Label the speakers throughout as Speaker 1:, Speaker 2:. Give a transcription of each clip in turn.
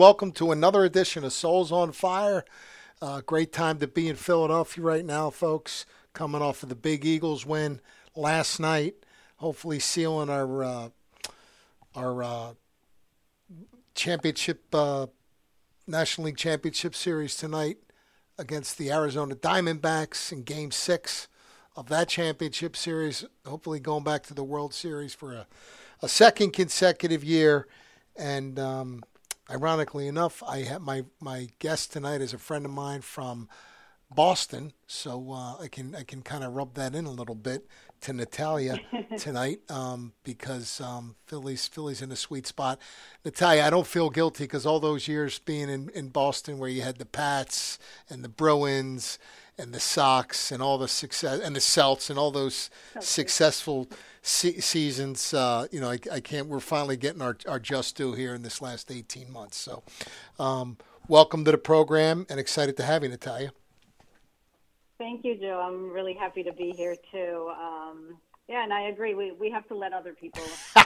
Speaker 1: Welcome to another edition of Souls on Fire. Great time to be in Philadelphia right now, folks. Coming off of the big Eagles win last night. Hopefully sealing our championship, National League Championship Series tonight against the Arizona Diamondbacks in Game 6 of that championship series. Hopefully going back to the World Series for a second consecutive year. And ironically enough, I have my guest tonight is a friend of mine from Boston, so I can kind of rub that in a little bit to Natalia tonight because Philly's in a sweet spot. Natalia, I don't feel guilty because all those years being in Boston where you had the Pats and the Bruins and the Sox and all the success and the Celts and all those successful seasons, I can't. We're finally getting our just due here in this last 18 months. So, welcome to the program and excited to have you, Natalia.
Speaker 2: Thank you, Joe. I'm really happy to be here too. And I agree. We have to let other people.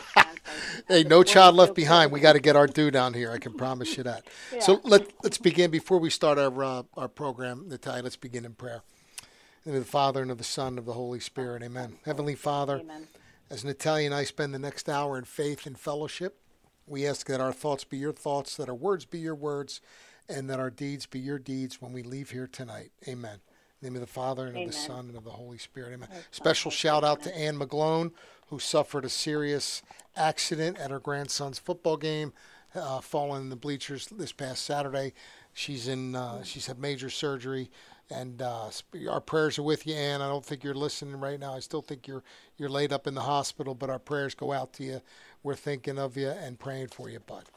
Speaker 1: Hey, no child left behind. We got to get our due down here. I can promise you that. Yeah. So let's begin before we start our program, Natalia. Let's begin in prayer. In the name of the Father and of the Son and of the Holy Spirit. Amen. Heavenly Father, Amen. As Natalia and I spend the next hour in faith and fellowship, we ask that our thoughts be your thoughts, that our words be your words, and that our deeds be your deeds when we leave here tonight. Amen. In the name of the Father, and Amen. Of the Son, and of the Holy Spirit. Amen. Special shout out to Ann McGlone, who suffered a serious accident at her grandson's football game, falling in the bleachers this past Saturday. She's had major surgery, and our prayers are with you, Ann. I don't think you're listening right now. I still think you're laid up in the hospital, but our prayers go out to you. We're thinking of you and praying for you, bud.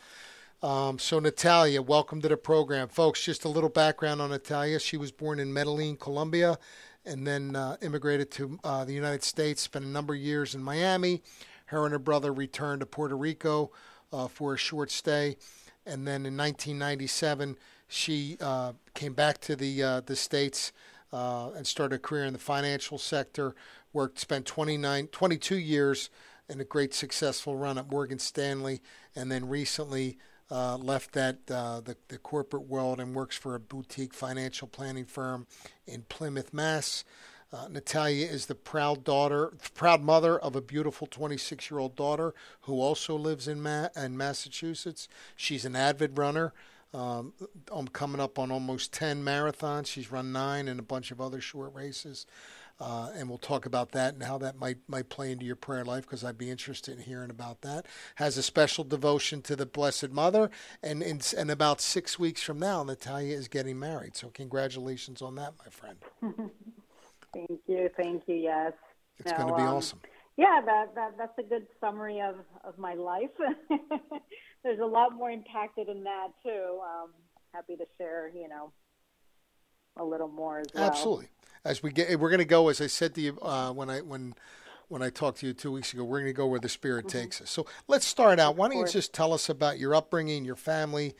Speaker 1: So Natalia, welcome to the program. Folks, just a little background on Natalia. She was born in Medellin, Colombia, and then immigrated to the United States, spent a number of years in Miami. Her and her brother returned to Puerto Rico for a short stay. And then in 1997, she came back to the States and started a career in the financial sector, spent 22 years in a great successful run at Morgan Stanley, and then recently left the corporate world and works for a boutique financial planning firm in Plymouth, Mass. Natalia is the proud mother of a beautiful 26-year-old daughter who also lives in Massachusetts. She's an avid runner. I'm coming up on almost 10 marathons. She's run 9 and a bunch of other short races. And we'll talk about that and how that might play into your prayer life, because I'd be interested in hearing about that. Has a special devotion to the Blessed Mother, and about 6 weeks from now, Natalia is getting married. So congratulations on that, my friend.
Speaker 2: Thank you. Yes,
Speaker 1: it's going to be awesome.
Speaker 2: Yeah, that's a good summary of my life. There's a lot more impacted in that too. Happy to share, a little more as well.
Speaker 1: Absolutely. We're going to go, as I said to you when I talked to you 2 weeks ago, we're going to go where the Spirit takes us. So let's start out. Why don't you just tell us about your upbringing, your family,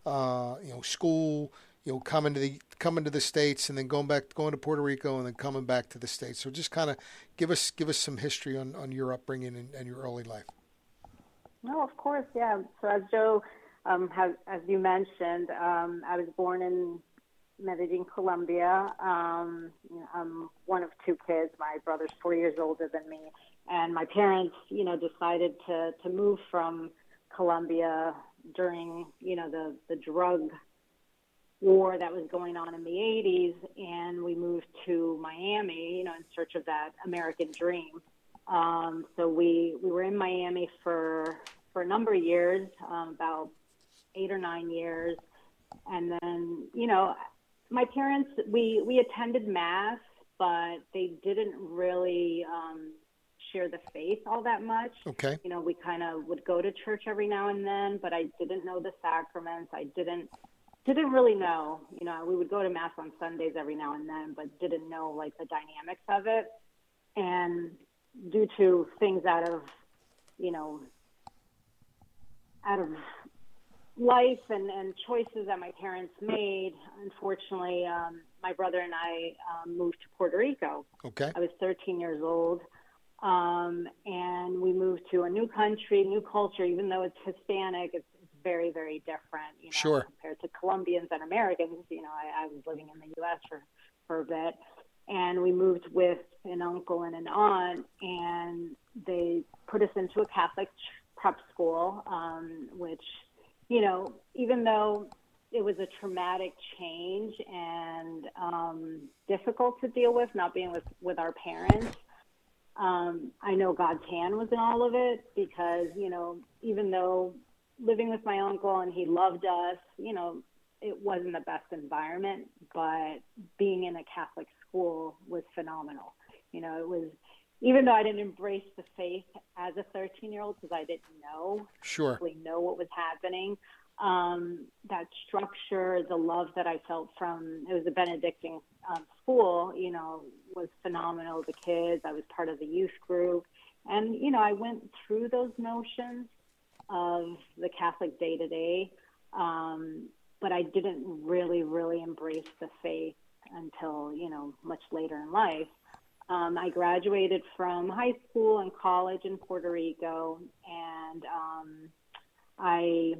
Speaker 1: school, coming to the States, and then going to Puerto Rico, and then coming back to the States. So just kind of give us some history on your upbringing and your early life.
Speaker 2: No, of course, yeah. So as Joe as you mentioned, I was born in Medellin, Colombia. I'm one of 2 kids. My brother's 4 years older than me, and my parents, decided to move from Colombia during, the drug war that was going on in the 80s, and we moved to Miami, in search of that American dream. So we were in Miami for a number of years, about 8 or 9 years, and then, my parents, we attended Mass, but they didn't really share the faith all that much.
Speaker 1: Okay.
Speaker 2: We kind of would go to church every now and then, but I didn't know the sacraments. I didn't really know. We would go to Mass on Sundays every now and then, but didn't know, the dynamics of it. And due to things out of life and choices that my parents made, unfortunately, my brother and I moved to Puerto Rico.
Speaker 1: Okay.
Speaker 2: I was 13 years old, and we moved to a new country, new culture. Even though it's Hispanic, it's very, very different,
Speaker 1: Sure.
Speaker 2: compared to Colombians and Americans. I was living in the U.S. for a bit, and we moved with an uncle and an aunt, and they put us into a Catholic prep school, which, even though it was a traumatic change and difficult to deal with, not being with our parents, I know God's hand was in all of it because, even though living with my uncle and he loved us, it wasn't the best environment, but being in a Catholic school was phenomenal. It was, even though I didn't embrace the faith as a 13-year-old because I didn't really know what was happening, that structure, the love that I felt from, it was a Benedictine school, was phenomenal. The kids, I was part of the youth group. And, I went through those notions of the Catholic day-to-day, but I didn't really, really embrace the faith until, much later in life. I graduated from high school and college in Puerto Rico, and I,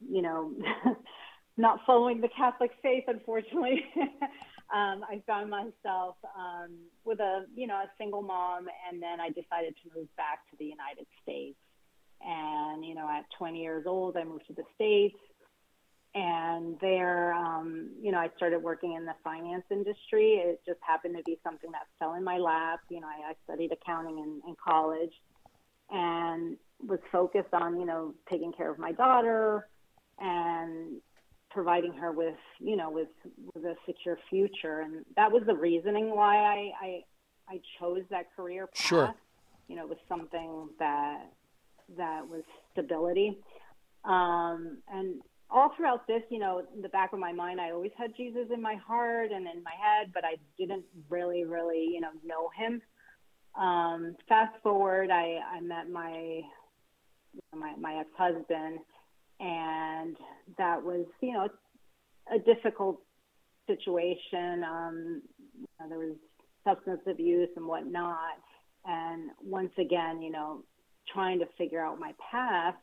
Speaker 2: not following the Catholic faith, unfortunately, I found myself with a single mom, and then I decided to move back to the United States. And, at 20 years old, I moved to the States. And there, I started working in the finance industry. It just happened to be something that fell in my lap. I studied accounting in college and was focused on, taking care of my daughter and providing her with a secure future. And that was the reasoning why I chose that career path.
Speaker 1: Sure.
Speaker 2: It was something that was stability. And all throughout this, in the back of my mind, I always had Jesus in my heart and in my head, but I didn't really, know him. Fast forward, I met my ex-husband, and that was, a difficult situation. There was substance abuse and whatnot. And once again, trying to figure out my path,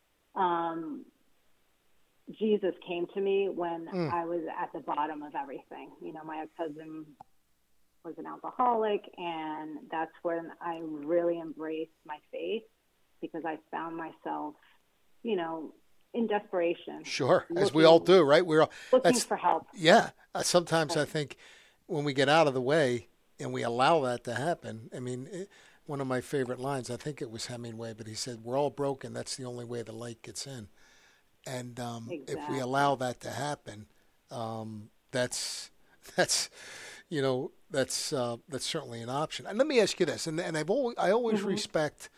Speaker 2: Jesus came to me when I was at the bottom of everything. My ex-husband was an alcoholic, and that's when I really embraced my faith because I found myself, in desperation.
Speaker 1: Sure, as we all do, right? We're all
Speaker 2: looking for help.
Speaker 1: Yeah. Sometimes I think when we get out of the way and we allow that to happen, one of my favorite lines, I think it was Hemingway, but he said, "We're all broken. That's the only way the light gets in." And
Speaker 2: Exactly.
Speaker 1: if we allow that to happen, that's certainly an option. And let me ask you this, and I always respect.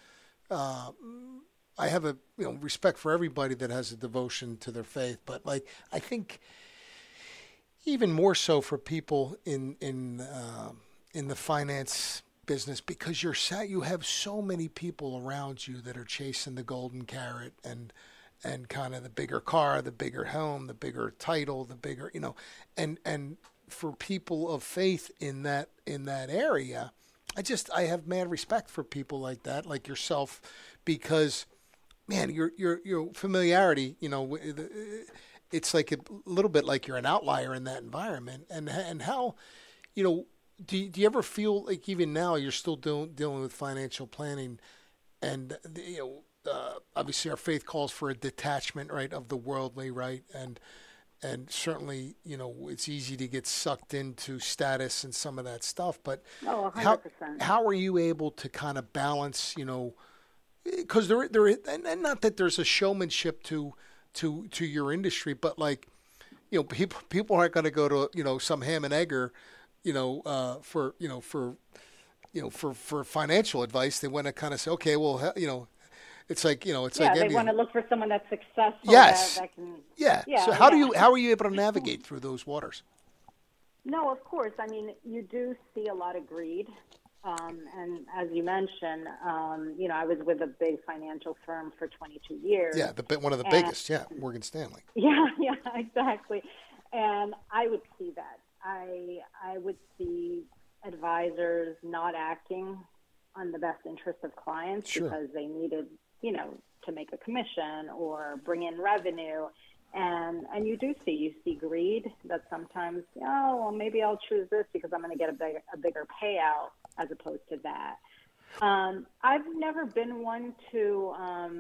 Speaker 1: I have a respect for everybody that has a devotion to their faith, but I think even more so for people in the finance business, because you have so many people around you that are chasing the golden carrot and kind of the bigger car, the bigger home, the bigger title, the bigger, and for people of faith in that area, I have mad respect for people like that, like yourself, because man, your familiarity, it's like a little bit like you're an outlier in that environment, and how, do you ever feel like even now you're still dealing with financial planning, and obviously our faith calls for a detachment, right, of the worldly, right, and certainly it's easy to get sucked into status and some of that stuff, but
Speaker 2: 100%.
Speaker 1: How are you able to kind of balance, because there and not that there's a showmanship to your industry, but people aren't going to go to some ham and egger for financial advice. They want to kind of say, okay, well, it's like they
Speaker 2: want to look for someone that's successful.
Speaker 1: Yes.
Speaker 2: That can.
Speaker 1: Yeah. So how are you able to navigate through those waters?
Speaker 2: No, of course. You do see a lot of greed. And as you mentioned, I was with a big financial firm for 22 years.
Speaker 1: Yeah, one of the biggest, Morgan Stanley.
Speaker 2: Yeah, exactly. And I would see that. I would see advisors not acting on the best interest of clients because they needed, to make a commission or bring in revenue. And you see greed that sometimes, oh, well, maybe I'll choose this because I'm going to get a bigger payout as opposed to that. I've never been one to,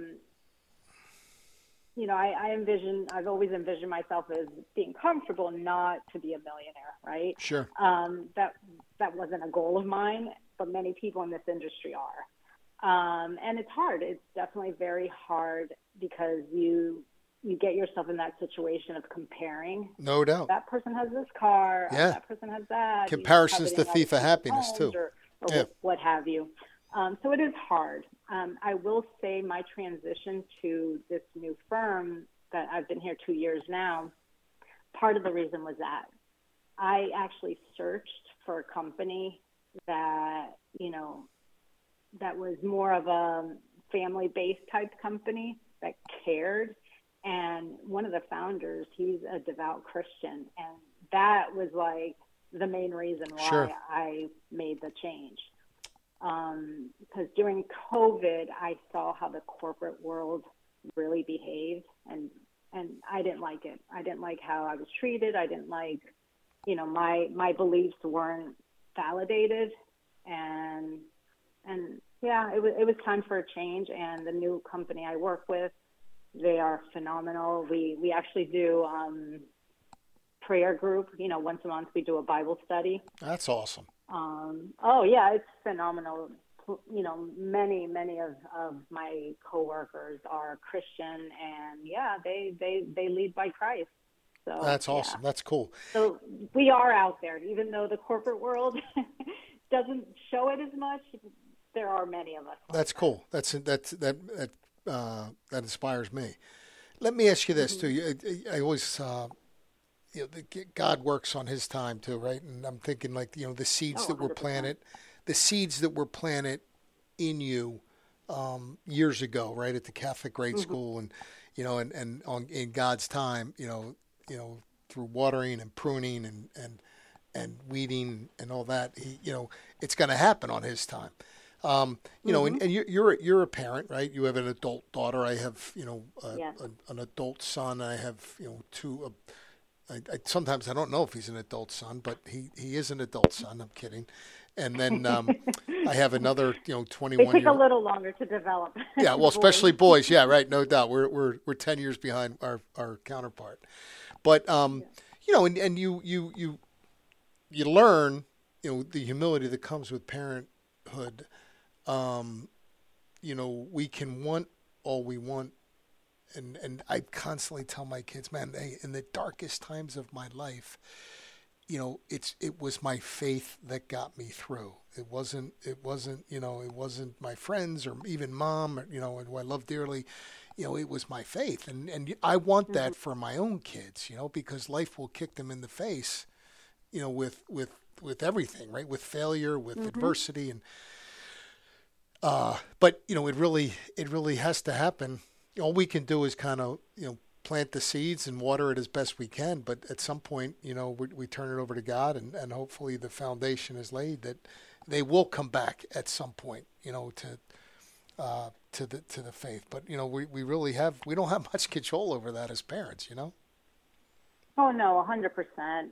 Speaker 2: I've always envisioned myself as being comfortable, not to be a millionaire, right?
Speaker 1: Sure.
Speaker 2: That wasn't a goal of mine, but many people in this industry are. And it's hard. It's definitely very hard because you get yourself in that situation of comparing.
Speaker 1: No doubt.
Speaker 2: That person has this car.
Speaker 1: Yeah.
Speaker 2: That person has that.
Speaker 1: Comparison's the thief of happiness, too.
Speaker 2: Or what have you. So it is hard. I will say my transition to this new firm that I've been here 2 years now, part of the reason was that I actually searched for a company that, that was more of a family-based type company that cared. And one of the founders, he's a devout Christian. And that was like the main reason why I made the change. Because during COVID, I saw how the corporate world really behaved. And I didn't like it. I didn't like how I was treated. I didn't like, my beliefs weren't validated. And yeah, it was time for a change. And the new company I work with, they are phenomenal. We actually do prayer group. Once a month we do a Bible study.
Speaker 1: That's awesome.
Speaker 2: Oh yeah, it's phenomenal. Many of my coworkers are Christian, and yeah, they lead by Christ. So
Speaker 1: that's awesome. Yeah. That's cool.
Speaker 2: So we are out there, even though the corporate world doesn't show it as much. There are many of us.
Speaker 1: That's cool. That inspires me. Let me ask you this too. I always, God works on His time too, right? And I'm thinking like the seeds that were planted, in you years ago, right, at the Catholic grade school, and in God's time, through watering and pruning and weeding and all that, it's going to happen on His time. And you're a parent, right? You have an adult daughter. I have, an adult son. I have, two. Sometimes I don't know if he's an adult son, but he is an adult son. I'm kidding. And then I have another, 21.
Speaker 2: They take a little longer to develop.
Speaker 1: Yeah, well, especially boys. Yeah, right. No doubt. We're 10 years behind our counterpart. But and you learn, the humility that comes with parenthood. We can want all we want. And I constantly tell my kids, man, hey, in the darkest times of my life, it was my faith that got me through. It wasn't my friends or even mom, who I love dearly. It was my faith. And I want that for my own kids, because life will kick them in the face, with everything, right? With failure, with adversity. And, but it really has to happen. All we can do is kind of, plant the seeds and water it as best we can. But at some point, we turn it over to God, and hopefully the foundation is laid that they will come back at some point, to the faith. But, we don't have much control over that as parents,
Speaker 2: Oh, no, 100%.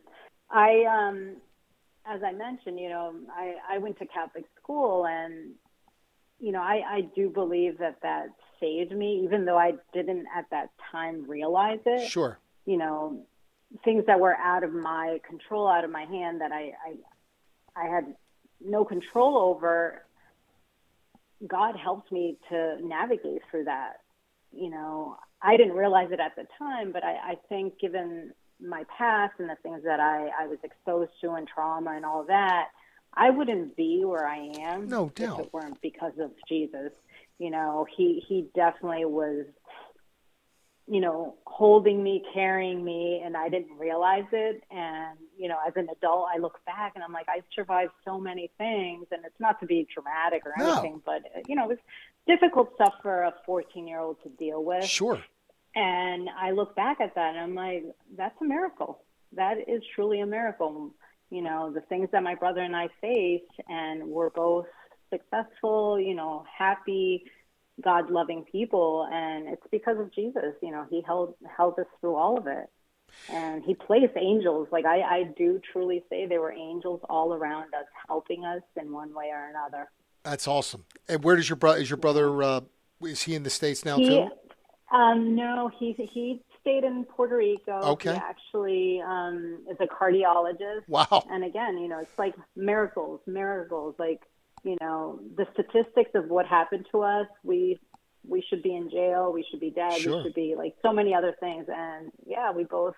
Speaker 2: As I mentioned, I went to Catholic school, and, I do believe that saved me, even though I didn't at that time realize it.
Speaker 1: Sure.
Speaker 2: Things that were out of my control, out of my hand, that I had no control over, God helped me to navigate through that. I didn't realize it at the time, but I think given my past and the things that I was exposed to and trauma and all that, I wouldn't be where I am.
Speaker 1: No doubt.
Speaker 2: If it weren't because of Jesus. He definitely was, holding me, carrying me, and I didn't realize it. And, as an adult, I look back and I'm like, I survived so many things. And it's not to be dramatic or anything, but, it was difficult stuff for a 14-year-old to deal with.
Speaker 1: Sure.
Speaker 2: And I look back at that and I'm like, that's a miracle. That is truly a miracle. The things that my brother and I faced, and we're both successful, happy, God-loving people, and it's because of Jesus. You know, he held us through all of it, and he placed angels. Like I do truly say there were angels all around us, helping us in one way or another.
Speaker 1: That's awesome. And where does your brother? Is your brother? Is he in the States now
Speaker 2: He,
Speaker 1: too?
Speaker 2: no, he stayed in Puerto Rico. He
Speaker 1: Okay.
Speaker 2: actually is a cardiologist,
Speaker 1: Wow.
Speaker 2: and again, you know, it's like miracles, miracles. Like, you know, the statistics of what happened to us. We should be in jail. We should be dead. We
Speaker 1: Sure.
Speaker 2: should be like so many other things. And yeah, we both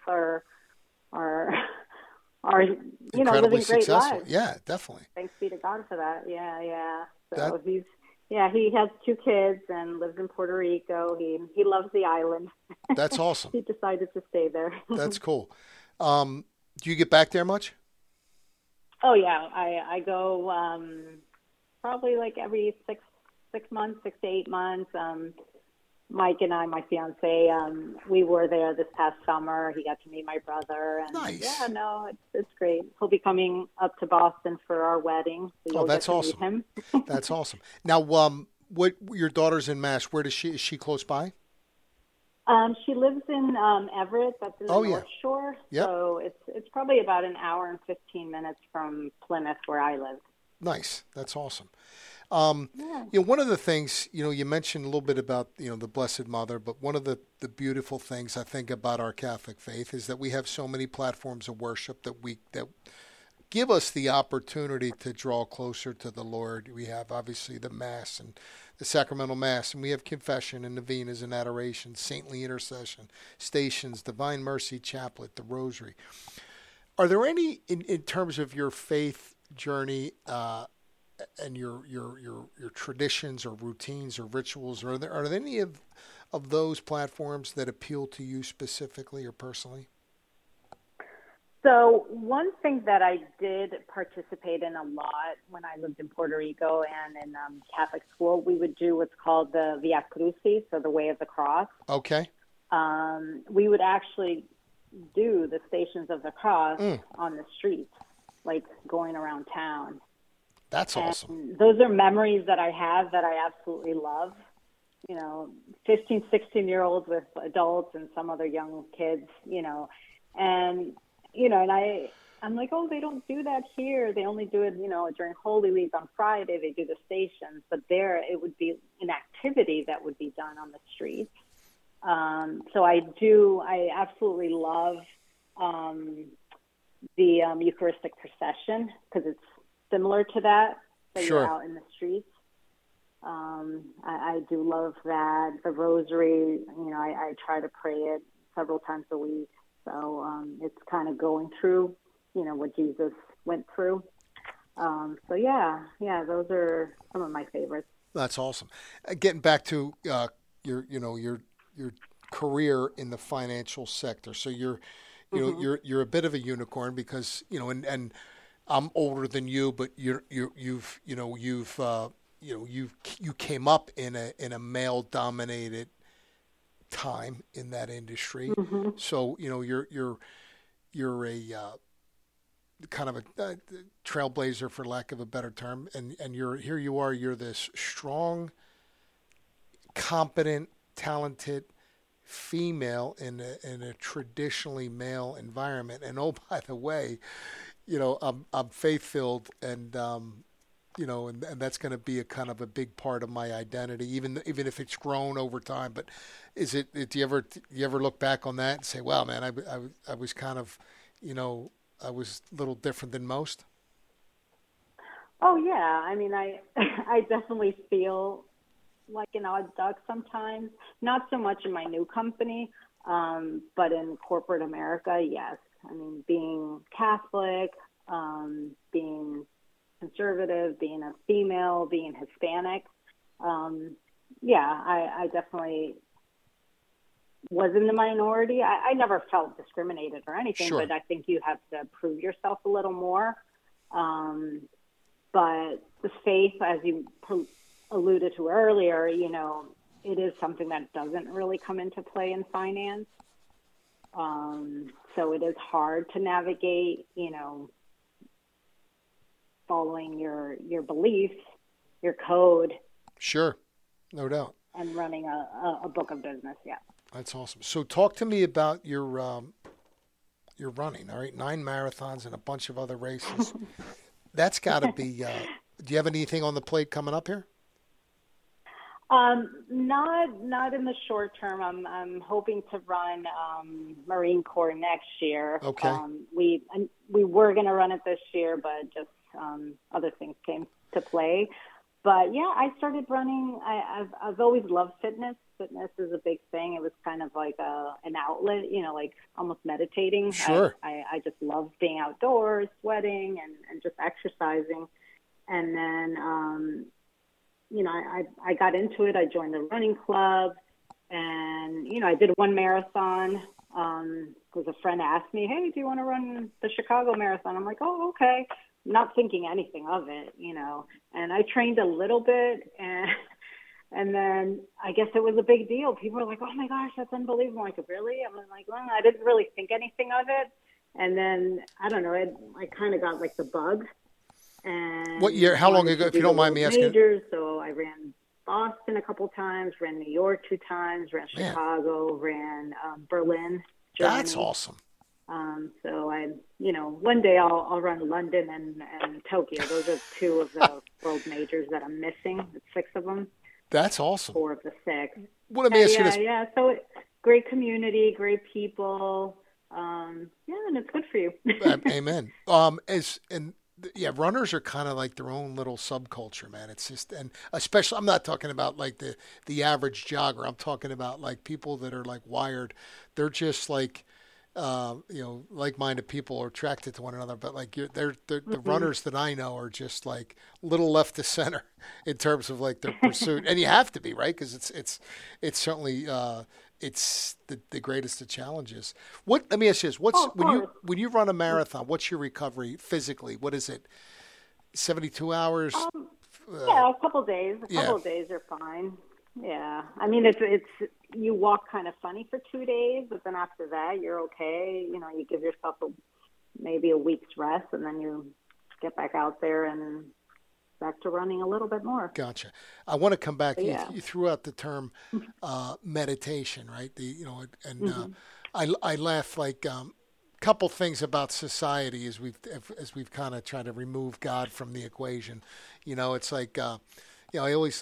Speaker 2: are are
Speaker 1: Incredibly
Speaker 2: living great
Speaker 1: successful.
Speaker 2: lives.
Speaker 1: Yeah, definitely.
Speaker 2: Thanks be to God for that. Yeah, yeah.
Speaker 1: That
Speaker 2: So he has 2 kids and lives in Puerto Rico. He loves the island.
Speaker 1: that's awesome.
Speaker 2: He decided to stay there.
Speaker 1: That's cool. Do you get back there much?
Speaker 2: Oh yeah, I go probably like every 6 months, 6 to 8 months. Mike and I, my fiance, we were there this past summer. He got to meet my brother, and
Speaker 1: Nice.
Speaker 2: yeah, no, it's great. He'll be coming up to Boston for our wedding, so
Speaker 1: Oh,
Speaker 2: you'll get
Speaker 1: that's
Speaker 2: to meet
Speaker 1: awesome.
Speaker 2: him.
Speaker 1: That's awesome. Now, what your daughter's in Mass? Where does she? Is she close by?
Speaker 2: She lives in Everett, that's in the
Speaker 1: Oh yeah.
Speaker 2: North Shore,
Speaker 1: Yep.
Speaker 2: so it's probably about an hour and 15 minutes from Plymouth, where I live.
Speaker 1: Nice. That's awesome.
Speaker 2: Yeah.
Speaker 1: One of the things, you mentioned a little bit about, the Blessed Mother, but one of the beautiful things I think about our Catholic faith is that we have so many platforms of worship that give us the opportunity to draw closer to the Lord. We have obviously the Mass and the Sacramental Mass, and we have confession and novenas and adoration, saintly intercession, stations, Divine Mercy Chaplet, the Rosary. Are there any, in terms of your faith journey, and your traditions or routines or rituals, are there any of those platforms that appeal to you specifically or personally?
Speaker 2: So one thing that I did participate in a lot when I lived in Puerto Rico and in Catholic school, we would do what's called the Via Crucis, so the Way of the Cross.
Speaker 1: Okay.
Speaker 2: We would actually do the Stations of the Cross
Speaker 1: Mm,
Speaker 2: on the streets, like going around town.
Speaker 1: that's awesome.
Speaker 2: And those are memories that I have that I absolutely love. 15, 16-year-olds with adults and some other young kids, and, and I'm like, oh, they don't do that here. They only do it, during Holy Week on Friday, they do the stations, but there it would be an activity that would be done on the streets. So I absolutely love the Eucharistic procession because it's similar to that you're
Speaker 1: Sure.
Speaker 2: out in the streets. I do love that. The Rosary, I try to pray it several times a week. So it's kind of going through, what Jesus went through. So yeah, those are some of my favorites.
Speaker 1: That's awesome. Getting back to your career in the financial sector. So
Speaker 2: Hmm.
Speaker 1: you're a bit of a unicorn because and I'm older than you, but you came up in a male dominated time in that industry.
Speaker 2: Hmm.
Speaker 1: So you're a kind of a trailblazer, for lack of a better term, and you're this strong, competent, talented female in a traditionally male environment. And oh, by the way, I'm faith filled, and that's going to be a kind of a big part of my identity, even if it's grown over time. But do you ever look back on that and say, wow, man, I was kind of, I was a little different than most?
Speaker 2: Oh yeah, I mean, I I definitely feel like an odd duck sometimes. Not so much in my new company, but in corporate America, yes. I mean, being Catholic, being conservative, being a female, being Hispanic, yeah, I definitely was in the minority. I never felt discriminated or anything,
Speaker 1: Sure.
Speaker 2: but I think you have to prove yourself a little more. But the faith, as you alluded to earlier, it is something that doesn't really come into play in finance. So it is hard to navigate, following your beliefs, your code.
Speaker 1: Sure, no doubt.
Speaker 2: and running a book of business. Yeah.
Speaker 1: That's awesome. So talk to me about your running. All right, 9 marathons and a bunch of other races. That's got to be. Do you have anything on the plate coming up here?
Speaker 2: Not in the short term. I'm hoping to run Marine Corps next year.
Speaker 1: Okay.
Speaker 2: We were going to run it this year, but just other things came to play. But yeah, I started running. I've always loved fitness. Fitness is a big thing. It was kind of like an outlet, like almost meditating.
Speaker 1: Sure.
Speaker 2: I just love being outdoors, sweating, and just exercising. And then, I got into it. I joined the running club, and, I did one marathon because a friend asked me, hey, do you want to run the Chicago Marathon? I'm like, oh, okay. Not thinking anything of it, and I trained a little bit, and then I guess it was a big deal. People were like, oh my gosh, that's unbelievable. I'm like, really? I'm like, well, I didn't really think anything of it. And then, I don't know, I kind of got like the bug. And
Speaker 1: what year? How long ago, if you don't mind me asking?
Speaker 2: Majors, so I ran Boston a couple times, ran New York 2 times, ran Chicago, ran Berlin, Germany.
Speaker 1: That's awesome.
Speaker 2: So one day I'll run London and Tokyo. Those are 2 of the world majors that I'm missing. It's 6 of them.
Speaker 1: That's awesome.
Speaker 2: 4 of the 6.
Speaker 1: Well, let me ask you this.
Speaker 2: Yeah. So great community, great people. And it's good for you.
Speaker 1: Amen. Runners are kind of like their own little subculture, man. It's just, and especially, I'm not talking about like the average jogger. I'm talking about like people that are like wired. They're just like, like-minded people are attracted to one another. But like the runners that I know are just like little left to center in terms of like their pursuit. And you have to be, right? Because it's certainly it's the greatest of challenges. Let me ask you this: when you run a marathon, what's your recovery physically? What is it? 72 hours?
Speaker 2: A couple days. A couple of days are fine. Yeah, I mean it's you walk kind of funny for 2 days, but then after that you're okay. You give yourself maybe a week's rest, and then you get back out there and back to running a little bit more.
Speaker 1: Gotcha. I want to come back. You threw out the term meditation, right? I laugh like couple things about society as we've kind of tried to remove God from the equation. It's like I always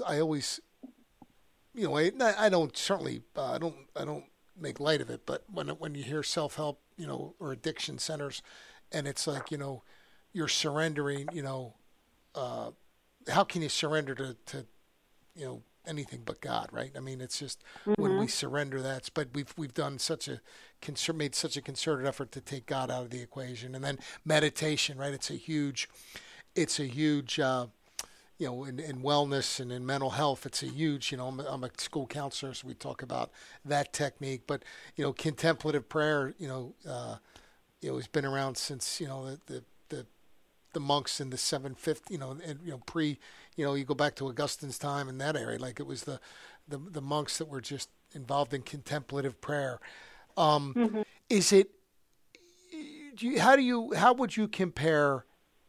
Speaker 1: I don't make light of it, but when you hear self-help, or addiction centers, and it's like, you're surrendering, how can you surrender to anything but God, right? I mean, it's just when we surrender but we've done made such a concerted effort to take God out of the equation. And then meditation, right? It's a huge in wellness and in mental health, it's a huge, I'm a school counselor, so we talk about that technique. But, contemplative prayer, has been around since, the monks in the 750, and you go back to Augustine's time in that area, like it was the monks that were just involved in contemplative prayer. Is it, how would you compare,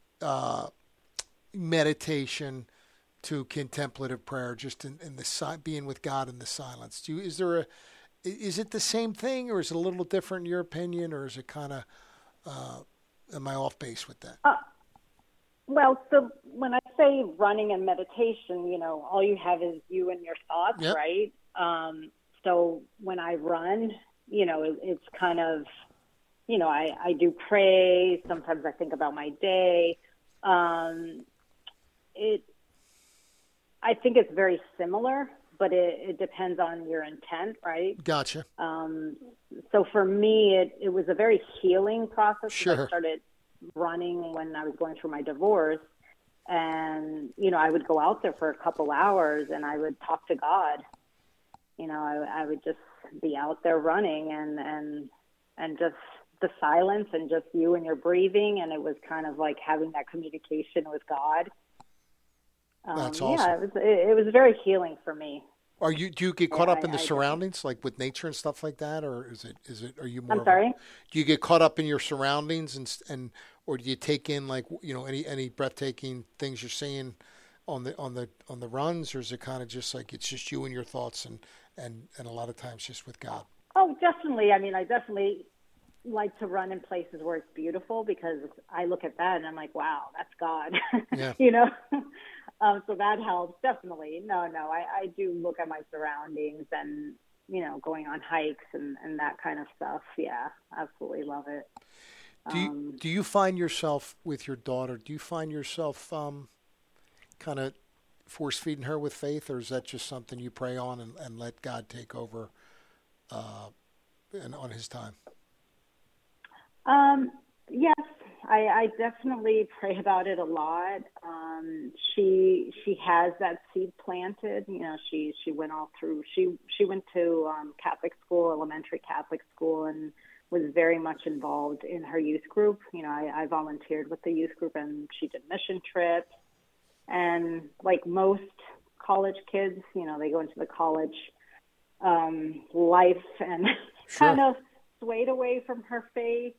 Speaker 1: meditation to contemplative prayer, just in the being with God in the silence? Is it the same thing, or is it a little different in your opinion, or is it kind of am I off base with that?
Speaker 2: Well, so when I say running and meditation, all you have is you and your thoughts, right? So when I run, it's kind of, I do pray. Sometimes I think about my day. I think it's very similar, but it depends on your intent, right?
Speaker 1: Gotcha.
Speaker 2: So for me, it was a very healing process.
Speaker 1: Sure.
Speaker 2: I started running when I was going through my divorce, and I would go out there for a couple hours and I would talk to God. I would just be out there running and just the silence and just you and your breathing, and it was kind of like having that communication with God.
Speaker 1: That's awesome.
Speaker 2: Yeah, it was very healing for me.
Speaker 1: Do you get caught up in the surroundings, like with nature and stuff like that, or are you more?
Speaker 2: I'm sorry?
Speaker 1: Do you get caught up in your surroundings or do you take in like any breathtaking things you're seeing on the runs, or is it kind of just like it's just you and your thoughts and a lot of times just with God?
Speaker 2: Oh, definitely. I mean, I definitely like to run in places where it's beautiful, because I look at that and I'm like, wow, that's God.
Speaker 1: Yeah.
Speaker 2: You know. So that helps, definitely. No, I do look at my surroundings and, you know, going on hikes and that kind of stuff. Yeah, absolutely love it.
Speaker 1: Do you find yourself with your daughter, do you find yourself kind of force feeding her with faith, or is that just something you pray on and let God take over and on his time?
Speaker 2: Yes, I definitely pray about it a lot. She has that seed planted. You know, she went all through. She went to Catholic school, elementary Catholic school, and was very much involved in her youth group. You know, I volunteered with the youth group, and she did mission trips. And like most college kids, you know, they go into the college life and
Speaker 1: Sure.
Speaker 2: kind of swayed away from her faith.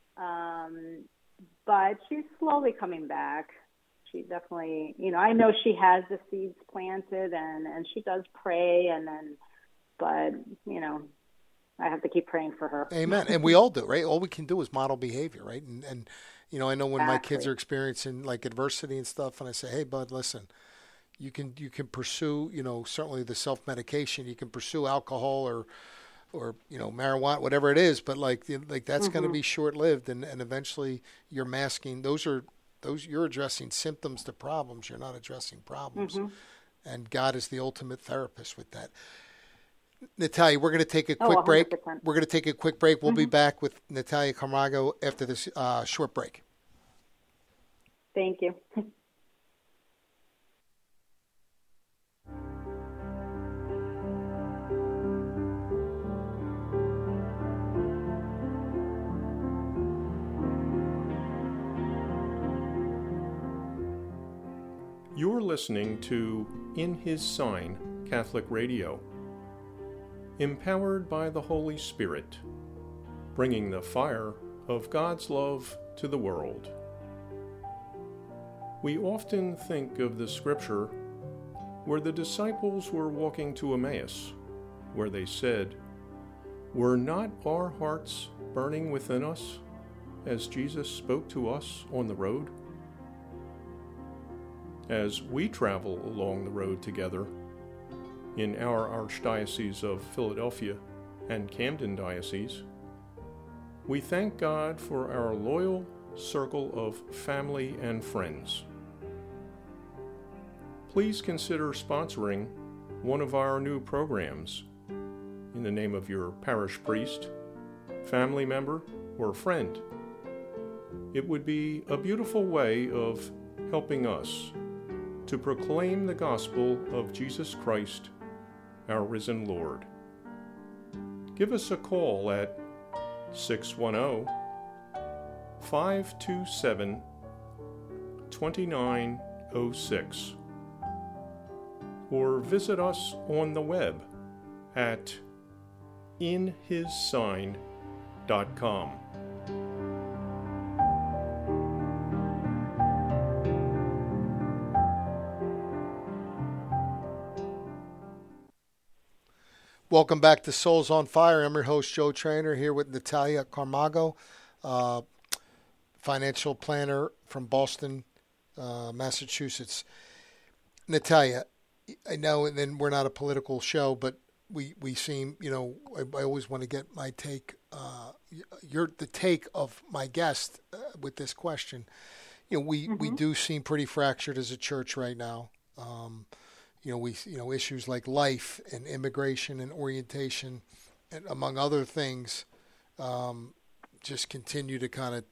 Speaker 2: But she's slowly coming back. She definitely, you know, I know she has the seeds planted and she does pray but, you know, I have to keep praying for her.
Speaker 1: Amen. And we all do, right? All we can do is model behavior, right? And you know, I know when my
Speaker 2: Exactly.
Speaker 1: kids are experiencing like adversity and stuff, and I say, hey, bud, listen, you can pursue, you know, certainly the self-medication. You can pursue alcohol or you know, marijuana, whatever it is, but like that's going to be short-lived, and eventually you're masking. Those you're addressing symptoms to problems. You're not addressing problems, and God is the ultimate therapist with that. Natalia, we're going to take a quick break.
Speaker 2: 100%.
Speaker 1: We're going to take a quick break. We'll be back with Natalia Camargo after this short break.
Speaker 2: Thank you.
Speaker 3: You're listening to In His Sign Catholic Radio, empowered by the Holy Spirit, bringing the fire of God's love to the world. We often think of the scripture where the disciples were walking to Emmaus, where they said, "Were not our hearts burning within us as Jesus spoke to us on the road?" As we travel along the road together in our Archdiocese of Philadelphia and Camden Diocese, we thank God for our loyal circle of family and friends. Please consider sponsoring one of our new programs in the name of your parish priest, family member, or friend. It would be a beautiful way of helping us to proclaim the gospel of Jesus Christ, our risen Lord. Give us a call at 610-527-2906 or visit us on the web at inhissign.com.
Speaker 1: Welcome back to Souls on Fire. I'm your host, Joe Trainer, here with Natalia Camargo, financial planner from Boston, Massachusetts. Natalia, I know, and then we're not a political show, but we seem, you know, I always want to get my take, the take of my guest with this question. You know, we do seem pretty fractured as a church right now. You know, issues like life and immigration and orientation, and among other things, just continue to kind of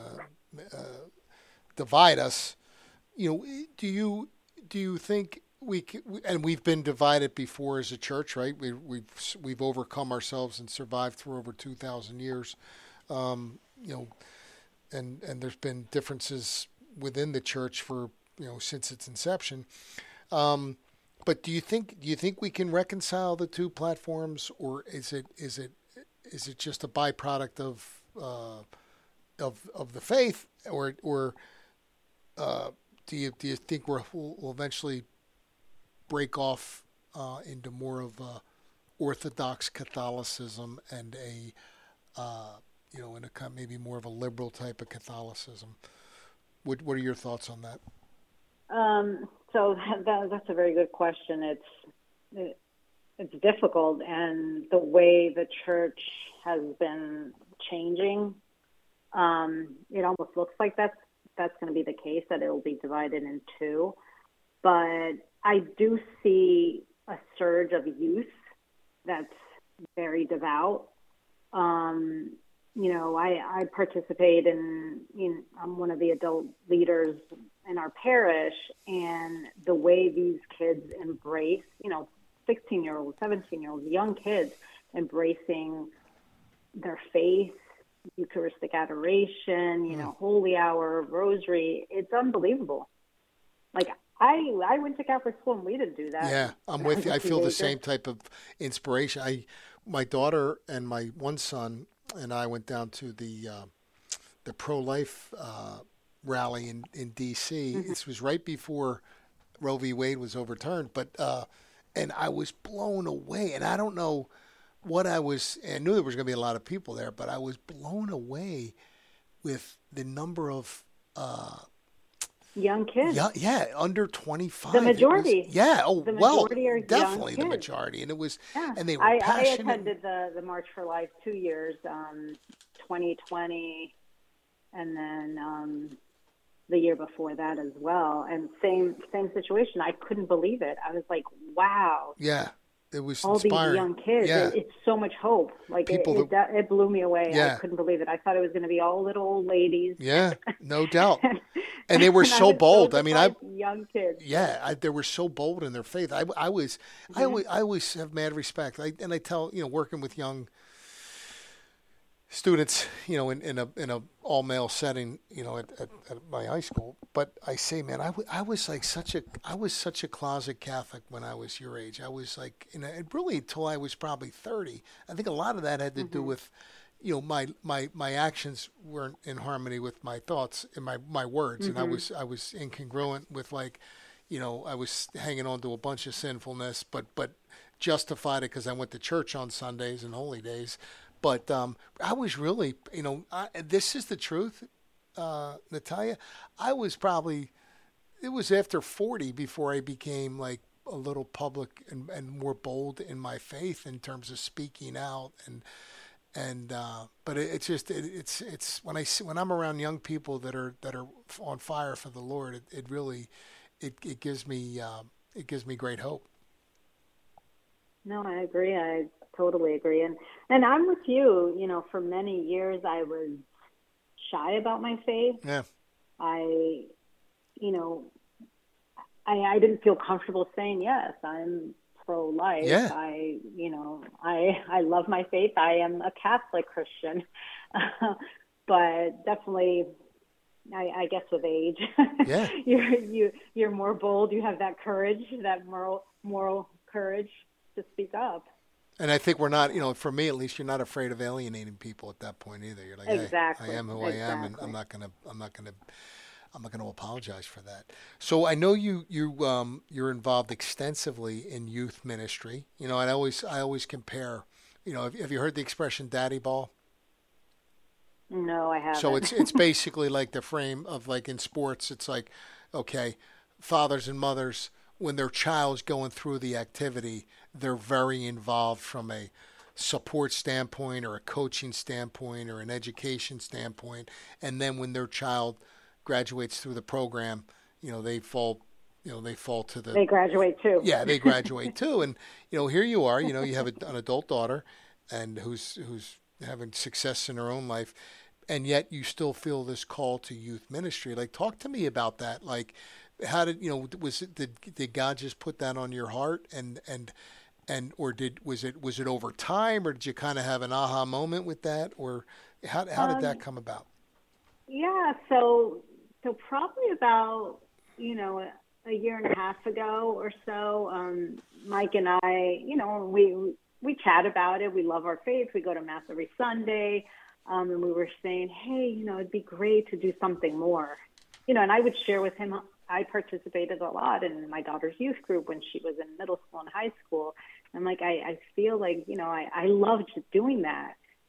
Speaker 1: divide us. You know, do you think and we've been divided before as a church, right? We've overcome ourselves and survived through over 2,000 years. You know, and there's been differences within the church for, you know, since its inception. But do you think we can reconcile the two platforms, or is it just a byproduct of the faith, or do you think we'll eventually break off into more of Orthodox Catholicism and in a kind maybe more of a liberal type of Catholicism? What are your thoughts on that?
Speaker 2: So that's a very good question. It's difficult, and the way the church has been changing, it almost looks like that's going to be the case, that it will be divided in two. But I do see a surge of youth that's very devout. I participate I'm one of the adult leaders in our parish, and the way these kids embrace, 16-year-olds, 17-year-olds, young kids embracing their faith, Eucharistic adoration, holy hour, rosary, it's unbelievable. Like, I went to Catholic school and we didn't do that.
Speaker 1: Yeah, I'm with you. I feel the same type of inspiration. My daughter and my one son and I went down to the pro-life rally in D.C.
Speaker 2: Mm-hmm.
Speaker 1: This was right before Roe v. Wade was overturned, and I was blown away. And I don't know what I knew there was going to be a lot of people there, but I was blown away with the number of
Speaker 2: young kids.
Speaker 1: Yeah, under 25.
Speaker 2: The majority.
Speaker 1: The
Speaker 2: majority are
Speaker 1: definitely
Speaker 2: young
Speaker 1: the
Speaker 2: kids.
Speaker 1: majority. And it was,
Speaker 2: yeah.
Speaker 1: And they were passionate.
Speaker 2: I attended the March for Life 2 years, 2020, and then the year before that as well. And same situation. I couldn't believe it. I was like, wow.
Speaker 1: Yeah. It was
Speaker 2: all
Speaker 1: inspiring.
Speaker 2: These young kids.
Speaker 1: Yeah.
Speaker 2: It's so much hope. Like it blew me away.
Speaker 1: Yeah.
Speaker 2: I couldn't believe it. I thought it was going to be all little old ladies.
Speaker 1: Yeah, no doubt. And they were so bold.
Speaker 2: So young kids.
Speaker 1: Yeah, they were so bold in their faith. I always have mad respect. I tell working with young students, in a all male setting, at my high school. But I say, man, I was such a closet Catholic when I was your age. I was like, really until I was probably 30. I think a lot of that had to do with, my actions weren't in harmony with my thoughts and my words, and I was incongruent with I was hanging on to a bunch of sinfulness, but justified it because I went to church on Sundays and holy days. But I was really, this is the truth, Natalia. It was after 40 before I became like a little public and more bold in my faith in terms of speaking out but it's when I'm around young people that are on fire for the Lord, it really gives me great hope.
Speaker 2: No, I agree. I totally agree. And I'm with you. For many years I was shy about my faith.
Speaker 1: Yeah.
Speaker 2: I didn't feel comfortable saying yes. I'm pro-life.
Speaker 1: Yeah.
Speaker 2: I love my faith. I am a Catholic Christian, but definitely, I guess with age,
Speaker 1: yeah.
Speaker 2: you're more bold. You have that courage, that moral courage to speak up.
Speaker 1: And I think we're not, for me at least, you're not afraid of alienating people at that point either. You're like,
Speaker 2: exactly.
Speaker 1: Hey, I am who I am, and I'm not gonna apologize for that. So I know you're involved extensively in youth ministry. And I always compare. Have you heard the expression "daddy ball"?
Speaker 2: No, I haven't.
Speaker 1: So it's basically like the frame of like in sports. It's like, okay, fathers and mothers, when their child's going through the activity, they're very involved from a support standpoint or a coaching standpoint or an education standpoint. And then when their child graduates through the program, they fall to the...
Speaker 2: They graduate too.
Speaker 1: Yeah, they graduate too. And, here you are, you have an adult daughter and who's having success in her own life. And yet you still feel this call to youth ministry. Like, talk to me about that. Like, how did, did God just put that on your heart or was it over time, or did you kind of have an aha moment with that, or how did that come about?
Speaker 2: Yeah, so probably about a year and a half ago or so, Mike and I, we chat about it. We love our faith. We go to Mass every Sunday, and we were saying, hey, it'd be great to do something more. And I would share with him I participated a lot in my daughter's youth group when she was in middle school and high school. I'm like, I feel like, I loved doing that.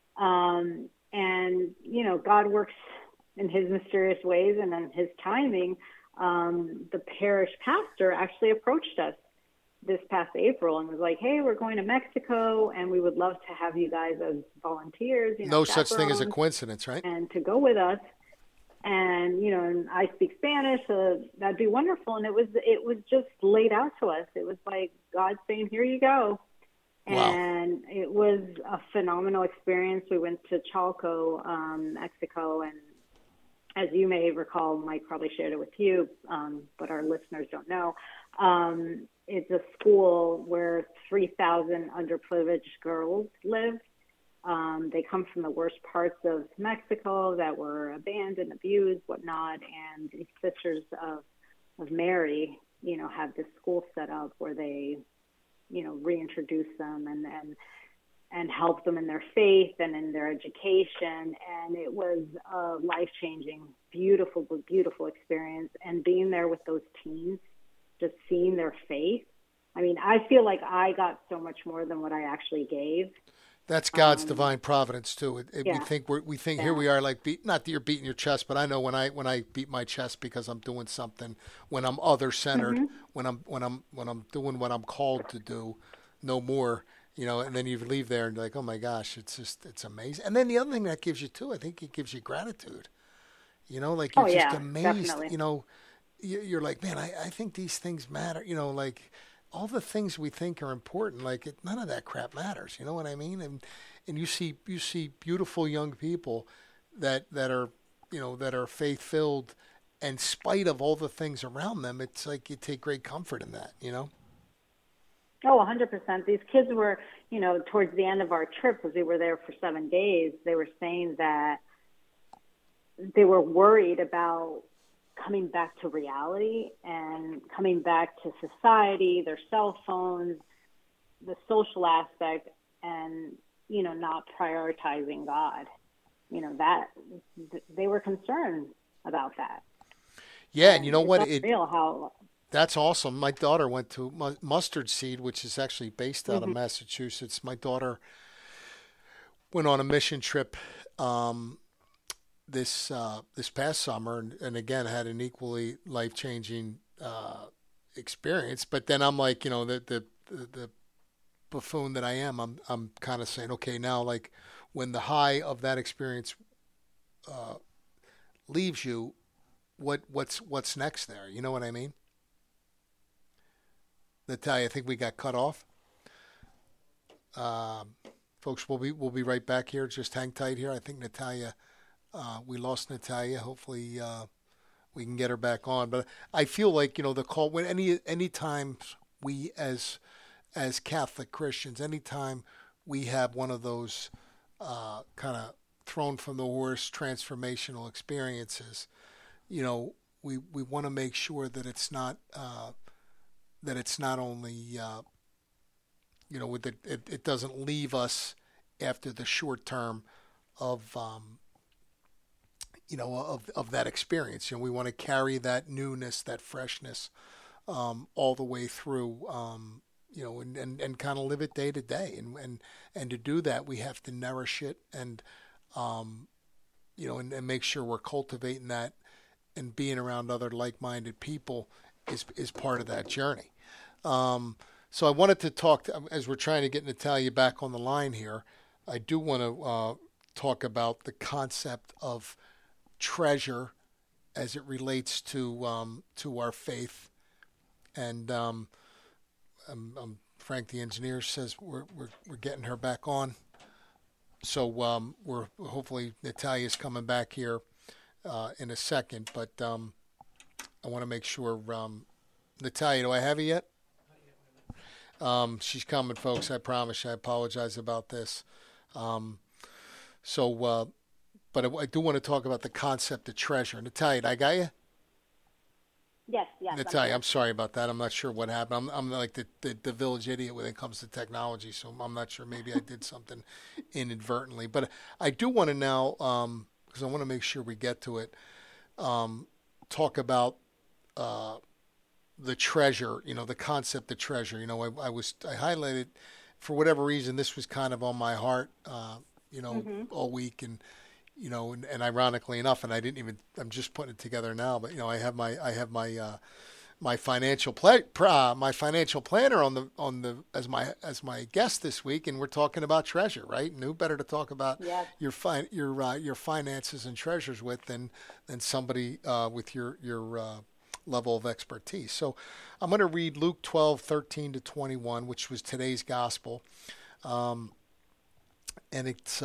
Speaker 2: And, God works in his mysterious ways, and in his timing. The parish pastor actually approached us this past April and was like, hey, we're going to Mexico and we would love to have you guys as volunteers.
Speaker 1: No such thing as a coincidence, right?
Speaker 2: And to go with us. And, and I speak Spanish, so that'd be wonderful. And it was just laid out to us. It was like God saying, here you go.
Speaker 1: Wow.
Speaker 2: And it was a phenomenal experience. We went to Chalco, Mexico, and as you may recall, Mike probably shared it with you, but our listeners don't know. It's a school where 3,000 underprivileged girls live. They come from the worst parts of Mexico that were abandoned, abused, whatnot. And these Sisters of Mary, have this school set up where they, reintroduce them and help them in their faith and in their education. And it was a life-changing, beautiful, beautiful experience. And being there with those teens, just seeing their faith. I mean, I feel like I got so much more than what I actually gave.
Speaker 1: That's God's divine providence too.
Speaker 2: Yeah.
Speaker 1: We think here we are, like not that you're beating your chest, but I know when I beat my chest because I'm doing something, when I'm other centered, when I'm doing what I'm called to do, no more, and then you leave there and you're like, oh my gosh, it's amazing. And then the other thing that gives you too, I think it gives you gratitude. Like you're just amazed.
Speaker 2: Definitely.
Speaker 1: You're like, man, I think these things matter. Like all the things we think are important, like none of that crap matters. You know what I mean? And you see beautiful young people that are that are faith filled, in spite of all the things around them. It's like you take great comfort in that.
Speaker 2: Oh, 100%. These kids were, towards the end of our trip, because we were there for 7 days, they were saying that they were worried about coming back to reality and coming back to society, their cell phones, the social aspect, and, not prioritizing God. That they were concerned about that.
Speaker 1: Yeah, and you know what?
Speaker 2: That's
Speaker 1: awesome. My daughter went to Mustard Seed, which is actually based out of Massachusetts. My daughter went on a mission trip this past summer, and again had an equally life-changing experience. But then I'm like, the buffoon that I am, I'm kind of saying, okay, now like when the high of that experience leaves you, what's next there? You know what I mean? Natalia, I think we got cut off. Folks, we'll be right back here. Just hang tight here. I think Natalia, we lost Natalia. Hopefully we can get her back on. But I feel like the call when any time we as Catholic Christians, anytime we have one of those kind of thrown from the horse transformational experiences, we want to make sure that it's not only it doesn't leave us after the short term of of that experience. We want to carry that newness, that freshness all the way through. And kind of live it day to day, and to do that we have to nourish it and and make sure we're cultivating that, and being around other like-minded people is part of that journey. So I wanted to talk as we're trying to get Natalia back on the line here. I do want to talk about the concept of treasure as it relates to our faith, and Frank, the engineer, says we're getting her back on. So we're hopefully Natalia's coming back here in a second. But I want to make sure. Natalia, do I have you yet? She's coming, folks. I promise you. I apologize about this. But I do want to talk about the concept of treasure. Natalia, I got you?
Speaker 2: Yes.
Speaker 1: Natalia, I'm sorry about that. I'm not sure what happened. I'm like the village idiot when it comes to technology, so I'm not sure. Maybe I did something inadvertently. But I do want to now, because I want to make sure we get to it, talk about the treasure, the concept of treasure. I highlighted, for whatever reason, this was kind of on my heart, all week, and and ironically enough, and I'm just putting it together now, but I have my financial my financial planner on the as my guest this week, and we're talking about treasure, right? And who better to talk about your finances and treasures with than somebody with your level of expertise. So I'm going to read Luke 12:13-21, which was today's gospel, and it's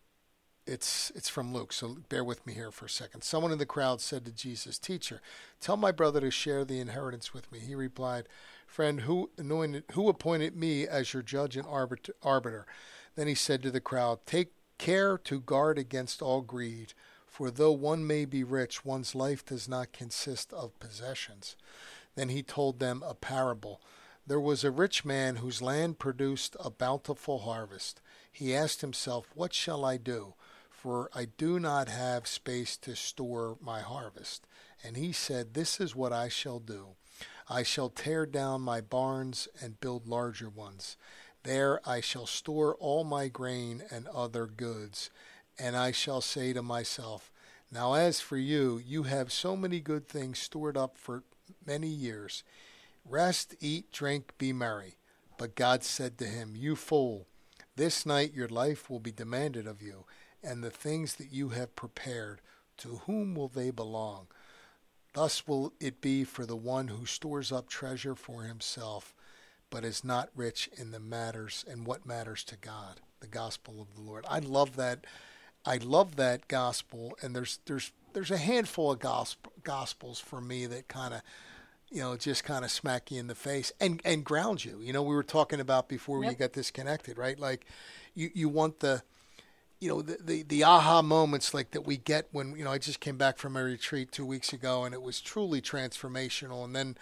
Speaker 1: from Luke, so bear with me here for a second. Someone in the crowd said to Jesus, "Teacher, tell my brother to share the inheritance with me." He replied, "Friend, who appointed me as your judge and arbiter?" Then he said to the crowd, "Take care to guard against all greed, for though one may be rich, one's life does not consist of possessions." Then he told them a parable. There was a rich man whose land produced a bountiful harvest. He asked himself, "What shall I do? For I do not have space to store my harvest." And he said, "This is what I shall do. I shall tear down my barns and build larger ones. There I shall store all my grain and other goods. And I shall say to myself, now as for you, you have so many good things stored up for many years. Rest, eat, drink, be merry." But God said to him, "You fool, this night your life will be demanded of you, and the things that you have prepared, to whom will they belong? Thus will it be for the one who stores up treasure for himself, but is not rich in what matters to God." The gospel of the Lord. I love that gospel, and there's a handful of gospels for me that kind of just kind of smack you in the face and ground you. We were talking about before you got disconnected, right? Like you want the aha moments like that we get when, I just came back from a retreat 2 weeks ago, and it was truly transformational. And then,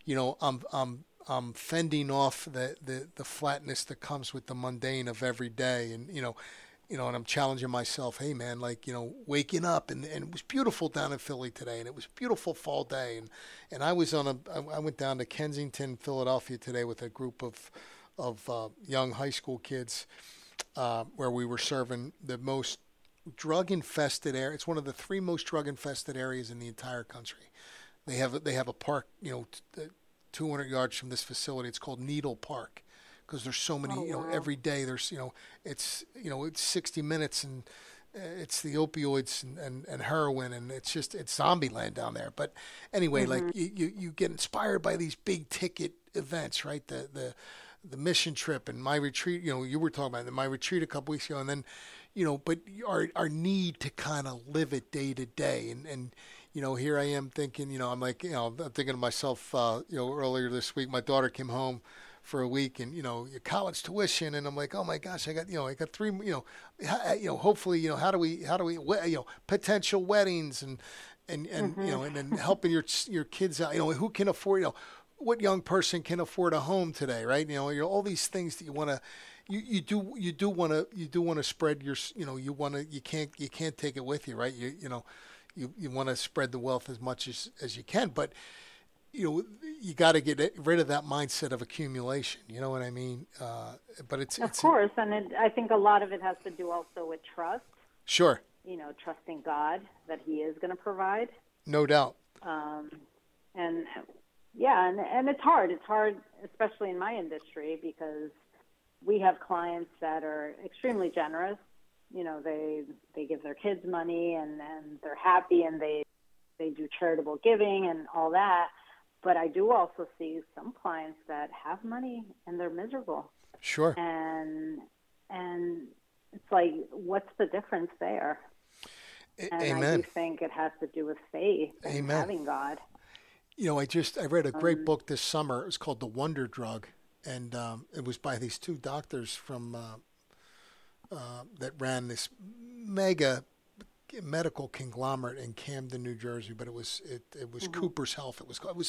Speaker 1: I'm fending off the flatness that comes with the mundane of every day. And, and I'm challenging myself, hey man, waking up, and it was beautiful down in Philly today, and it was a beautiful fall day. And I went down to Kensington, Philadelphia today with a group of young high school kids, where we were serving the most drug-infested area. It's one of the 3 most drug-infested areas in the entire country. They have a park, 200 yards from this facility. It's called Needle Park, because there's so many, every day there's, it's 60 Minutes, and it's the opioids and heroin, and it's zombie land down there. But anyway, like you get inspired by these big ticket events, right? The mission trip and my retreat, you were talking about my retreat a couple weeks ago, and then, but our need to kind of live it day to day. And here I am thinking, I'm like, I'm thinking to myself, earlier this week, my daughter came home for a week, and, your college tuition. And I'm like, oh my gosh, I got 3, hopefully, how do we, potential weddings and then helping your kids out, who can afford, what young person can afford a home today, right? All these things that you want to, you do want to spread your, you can't take it with you, right? You want to spread the wealth as much as you can, but you got to get rid of that mindset of accumulation. You know what I mean? But it's
Speaker 2: of course, and I think a lot of it has to do also with trust.
Speaker 1: Sure.
Speaker 2: Trusting God that He is going to provide.
Speaker 1: No doubt.
Speaker 2: And it's hard. It's hard, especially in my industry, because we have clients that are extremely generous. They give their kids money, and they're happy, and they do charitable giving and all that. But I do also see some clients that have money and they're miserable.
Speaker 1: Sure.
Speaker 2: And it's like, what's the difference there? And
Speaker 1: Amen.
Speaker 2: I do think it has to do with faith and
Speaker 1: Amen.
Speaker 2: having God.
Speaker 1: I read a great book this summer. It was called The Wonder Drug, and it was by these 2 doctors from that ran this mega medical conglomerate in Camden, New Jersey. But it was Cooper's Health.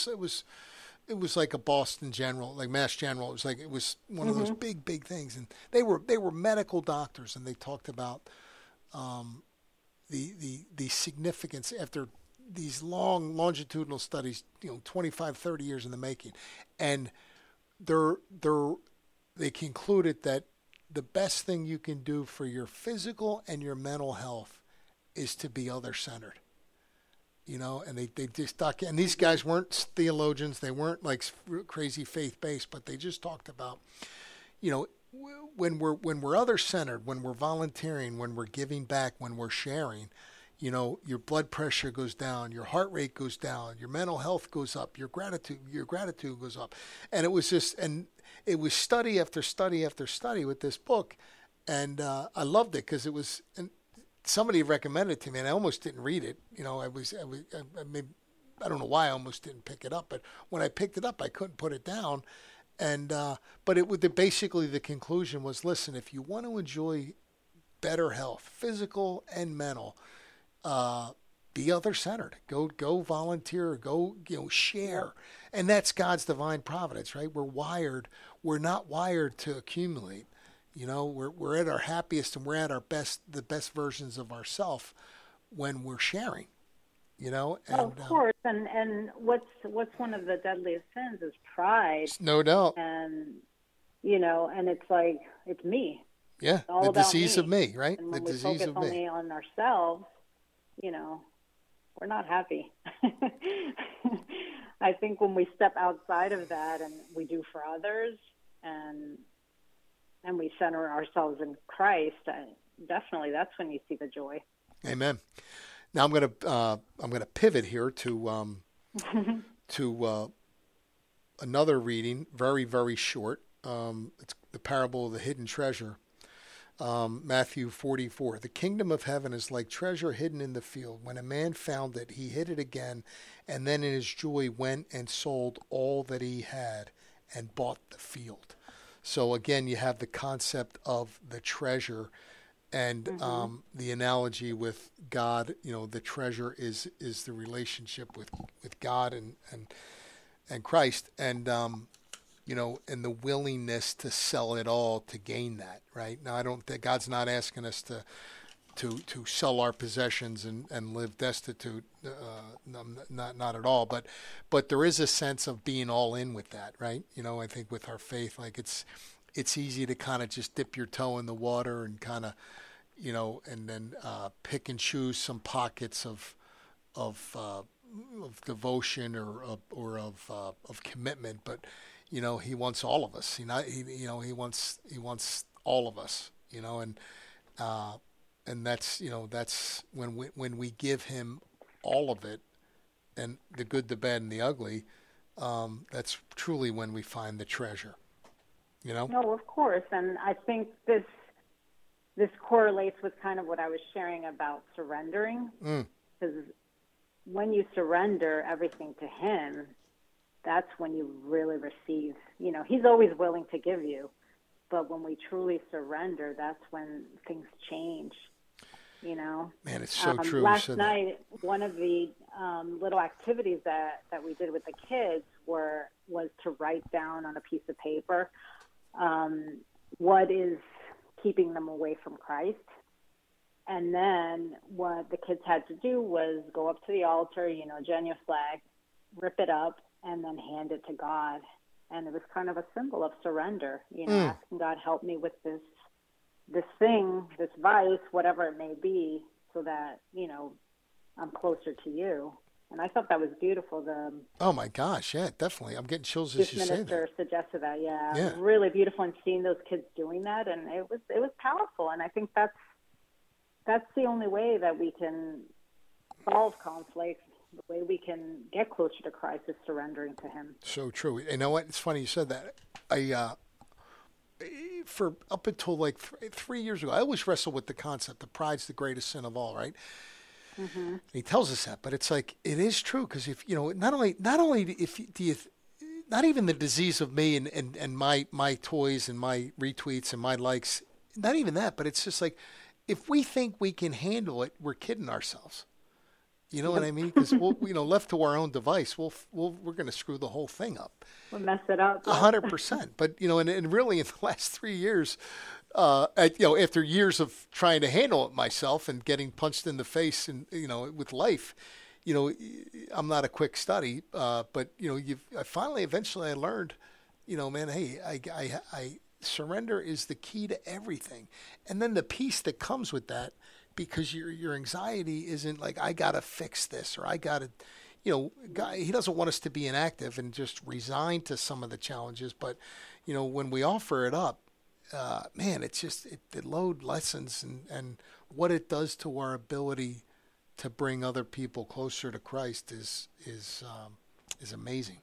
Speaker 1: It was like a Boston General, like Mass General. It was one of those big things, and they were medical doctors, and they talked about the significance after these long longitudinal studies, 25, 30 years in the making, and they concluded that the best thing you can do for your physical and your mental health is to be other centered. And they just talk, and these guys weren't theologians, they weren't like crazy faith based, but they just talked about, when we're other centered, when we're volunteering, when we're giving back, when we're sharing, your blood pressure goes down, your heart rate goes down, your mental health goes up, your gratitude goes up. And it was study after study after study with this book. And I loved it because it was, and somebody recommended it to me and I almost didn't read it. I don't know why I almost didn't pick it up, but when I picked it up, I couldn't put it down. And, but basically the conclusion was, listen, if you want to enjoy better health, physical and mental, be other centered, go volunteer, go, share. And that's God's divine providence, right? We're not wired to accumulate. We're at our happiest and we're at our best, the best versions of ourselves when we're sharing, And,
Speaker 2: of course. And what's one of the deadliest sins is pride.
Speaker 1: No doubt.
Speaker 2: And, and it's like, it's me.
Speaker 1: Yeah.
Speaker 2: It's all
Speaker 1: the
Speaker 2: about
Speaker 1: disease
Speaker 2: me.
Speaker 1: of me, right?
Speaker 2: And
Speaker 1: the
Speaker 2: when we
Speaker 1: disease
Speaker 2: focus
Speaker 1: of me.
Speaker 2: only on ourselves, we're not happy. I think when we step outside of that and we do for others and we center ourselves in Christ, definitely that's when you see the joy. Amen.
Speaker 1: Now I'm gonna pivot here to another reading, very very short. It's the parable of the hidden treasure. Matthew 44. The kingdom of heaven is like treasure hidden in the field. When a man found it, he hid it again, and then in his joy went and sold all that he had and bought the field. So again, you have the concept of the treasure, and the analogy with God. The treasure is the relationship with God and Christ, and and the willingness to sell it all to gain that, right? Now, I don't think God's not asking us to sell our possessions and live destitute, not at all. But there is a sense of being all in with that, right? I think with our faith, like it's easy to kind of just dip your toe in the water and kind of, and then pick and choose some pockets of devotion or of commitment, but he wants all of us. He wants all of us. And that's when we give him all of it, and the good, the bad, and the ugly. That's truly when we find the treasure.
Speaker 2: No, of course, and I think this correlates with kind of what I was sharing about surrendering, because when you surrender everything to him, that's when you really receive. He's always willing to give you, but when we truly surrender, that's when things change.
Speaker 1: Man, it's so true.
Speaker 2: Last night, one of the little activities that we did with the kids was to write down on a piece of paper what is keeping them away from Christ. And then what the kids had to do was go up to the altar, genuflect, rip it up, and then hand it to God. And it was kind of a symbol of surrender, asking God, help me with this thing, this vice, whatever it may be, so that, I'm closer to you. And I thought that was beautiful.
Speaker 1: Oh my gosh, yeah, definitely. I'm getting chills as you say that.
Speaker 2: This minister suggested that, yeah. It was really beautiful, and seeing those kids doing that, and it was powerful. And I think that's the only way that we can solve conflict. The way we can get closer to Christ is surrendering to him.
Speaker 1: So true. You know what? It's funny you said that. For up until like 3 years ago, I always wrestled with the concept that pride's the greatest sin of all, right? Mm-hmm. He tells us that, but it's like, it is true, because if, not only not even the disease of me and my toys and my retweets and my likes, not even that, but it's just like, if we think we can handle it, we're kidding ourselves. You know what I mean? Because left to our own device, we're going to screw the whole thing up.
Speaker 2: We'll mess it up.
Speaker 1: 100%. But and really in the last 3 years, after years of trying to handle it myself and getting punched in the face and with life, I'm not a quick study, but eventually I learned, man, hey, I surrender is the key to everything, and then the peace that comes with that, because your anxiety isn't like I gotta fix this or I gotta, God, He doesn't want us to be inactive and just resigned to some of the challenges, but when we offer it up, man, it's just the load lessens and what it does to our ability to bring other people closer to Christ is amazing.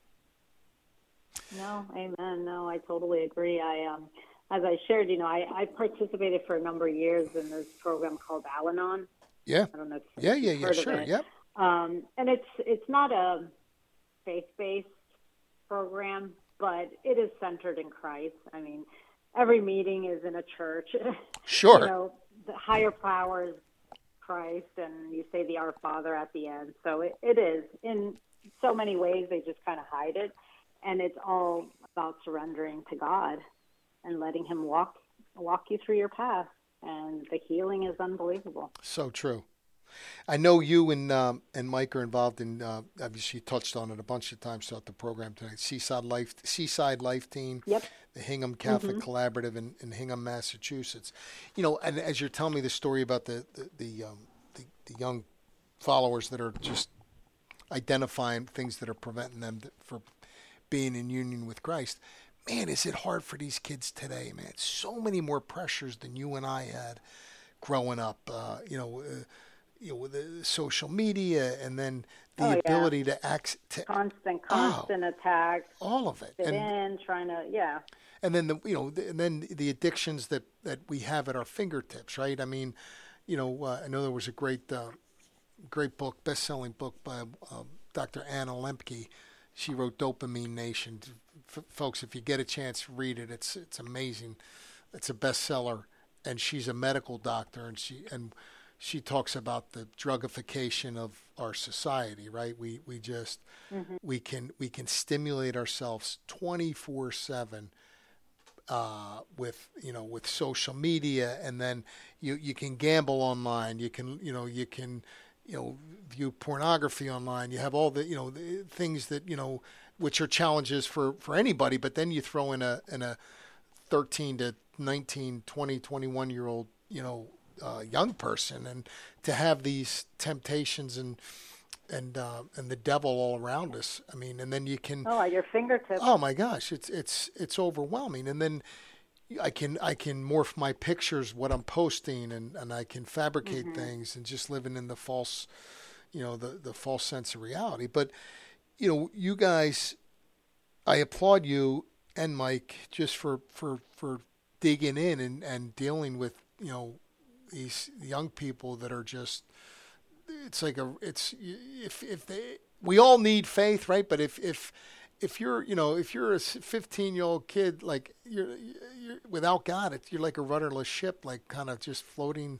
Speaker 2: No, amen. No, I totally agree. As I shared, I participated for a number of years in this program called Al-Anon.
Speaker 1: Yeah.
Speaker 2: I don't know if
Speaker 1: yeah,
Speaker 2: you've heard
Speaker 1: sure,
Speaker 2: of it.
Speaker 1: yep.
Speaker 2: And it's not a faith-based program, but it is centered in Christ. I mean, every meeting is in a church.
Speaker 1: Sure.
Speaker 2: The higher power is Christ, and you say the Our Father at the end. So it is. In so many ways, they just kind of hide it. And it's all about surrendering to God and letting Him walk you through your path. And the healing is unbelievable.
Speaker 1: So true. I know you and Mike are involved in, obviously you touched on it a bunch of times throughout the program tonight, Seaside Life Team,
Speaker 2: yep.
Speaker 1: the Hingham Catholic Collaborative in Hingham, Massachusetts. And as you're telling me the story about the young followers that are just identifying things that are preventing them for being in union with Christ, man, is it hard for these kids today, man. So many more pressures than you and I had growing up, with the social media, and then the ability to act
Speaker 2: constant attacks,
Speaker 1: all of it,
Speaker 2: trying to,
Speaker 1: and then the addictions that we have at our fingertips, right? I mean, I know there was a great book, best-selling book by Dr. Anna Lembke. She wrote Dopamine Nation. Folks, if you get a chance, read it. It's amazing. It's a bestseller, and she's a medical doctor, and she talks about the drugification of our society, right? We just we can stimulate ourselves 24/7 with social media, and then you can gamble online. You can view pornography online. You have all the things that which are challenges for anybody. But then you throw in a 13 to 19, 20, 21-year-old young person, and to have these temptations and the devil all around us. I mean, and then you can
Speaker 2: at your fingertips.
Speaker 1: Oh my gosh, it's overwhelming. And then I can morph my pictures, what I'm posting, and I can fabricate things, and just living in the false, the false sense of reality. But you guys, I applaud you and Mike just for digging in and dealing with these young people that are just, we all need faith, right? But if you're a 15-year-old kid, like you're without God, you're like a rudderless ship, like kind of just floating,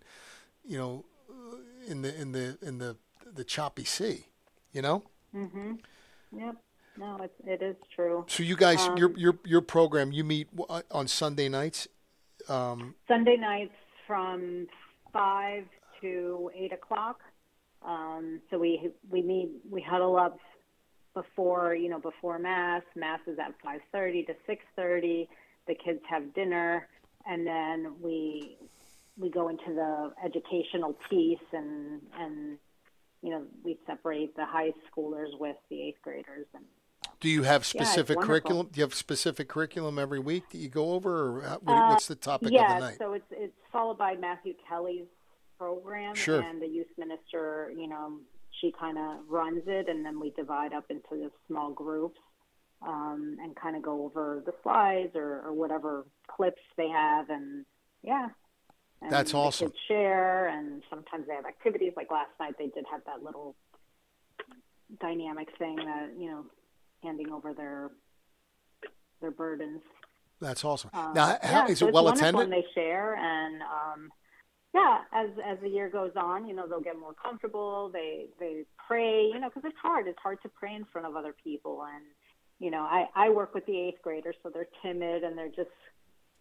Speaker 1: in the choppy sea,
Speaker 2: Mhm. Yep. No, it is true.
Speaker 1: So you guys, your program, you meet on Sunday nights.
Speaker 2: Sunday nights from 5 to 8 o'clock. So we huddle up before Mass. Mass is at 5:30 to 6:30. The kids have dinner, and then we go into the educational piece, and we separate the high schoolers with the 8th graders. And
Speaker 1: do you have specific curriculum? Do you have specific curriculum every week that you go over, or what's the topic of the night?
Speaker 2: So it's followed by Matthew Kelly's program,
Speaker 1: sure.
Speaker 2: And the youth minister, she kind of runs it, and then we divide up into the small groups and kind of go over the slides or whatever clips they have, and And
Speaker 1: that's awesome.
Speaker 2: The kids share, and sometimes they have activities. Like last night, they did have that little dynamic thing that handing over their burdens.
Speaker 1: That's awesome. Now, is it well attended?
Speaker 2: They share, and as the year goes on, they'll get more comfortable. They pray, because it's hard. It's hard to pray in front of other people, and I work with the 8th graders, so they're timid and they're just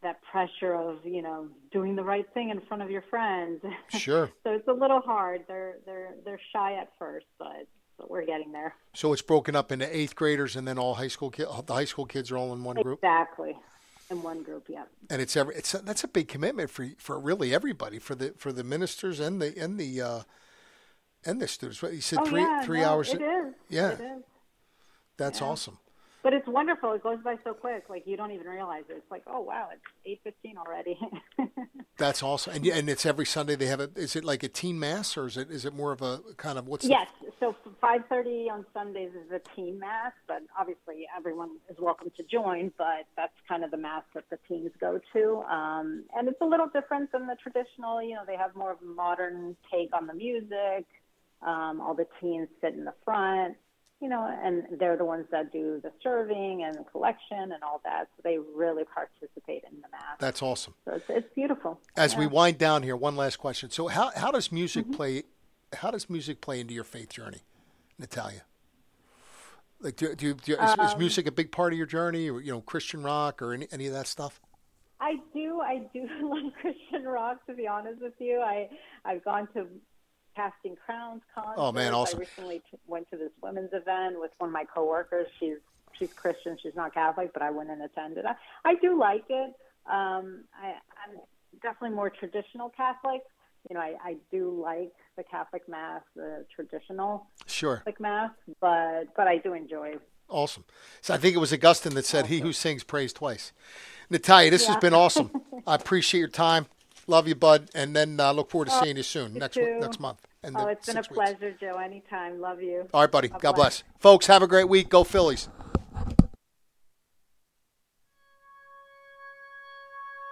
Speaker 2: that pressure of, doing the right thing in front of your friends.
Speaker 1: Sure.
Speaker 2: So it's a little hard. They're shy at first, but we're getting there.
Speaker 1: So it's broken up into 8th graders, and then all the high school kids are all in one group.
Speaker 2: Exactly, in one group, yeah.
Speaker 1: And that's a big commitment for really everybody, for the ministers and the students. You said three hours.
Speaker 2: It is.
Speaker 1: Yeah,
Speaker 2: it is.
Speaker 1: That's awesome.
Speaker 2: But it's wonderful. It goes by so quick. Like, you don't even realize it. It's like, oh, wow, it's 8:15 already.
Speaker 1: That's awesome. And it's every Sunday they have it. Is it like a teen mass, or is it more of a kind of what's?
Speaker 2: Yes. So 5:30 on Sundays is a teen mass, but obviously everyone is welcome to join. But that's kind of the mass that the teens go to. And it's a little different than the traditional. They have more of a modern take on the music. All the teens sit in the front. And they're the ones that do the serving and the collection and all that. So they really participate in the mass.
Speaker 1: That's awesome.
Speaker 2: So it's beautiful.
Speaker 1: As we wind down here, one last question. So how does music play? How does music play into your faith journey, Natalia? Like, is music a big part of your journey, or Christian rock, or any of that stuff?
Speaker 2: I do love Christian rock. To be honest with you, I've gone to Casting Crowns concert.
Speaker 1: Oh man, awesome!
Speaker 2: I recently went to this women's event with one of my coworkers. She's Christian, she's not Catholic, but I went and attended. I do like it. I'm definitely more traditional Catholic. I do like the Catholic Mass, the traditional Catholic Mass, but I do enjoy.
Speaker 1: Awesome. So I think it was Augustine that said, "He who sings prays twice." Natalia, this has been awesome. I appreciate your time. Love you, bud, and then look forward to seeing you soon next month. And
Speaker 2: it's been a pleasure, Joe. Anytime. Love you.
Speaker 1: All right, buddy. God bless. Folks, have a great week. Go Phillies.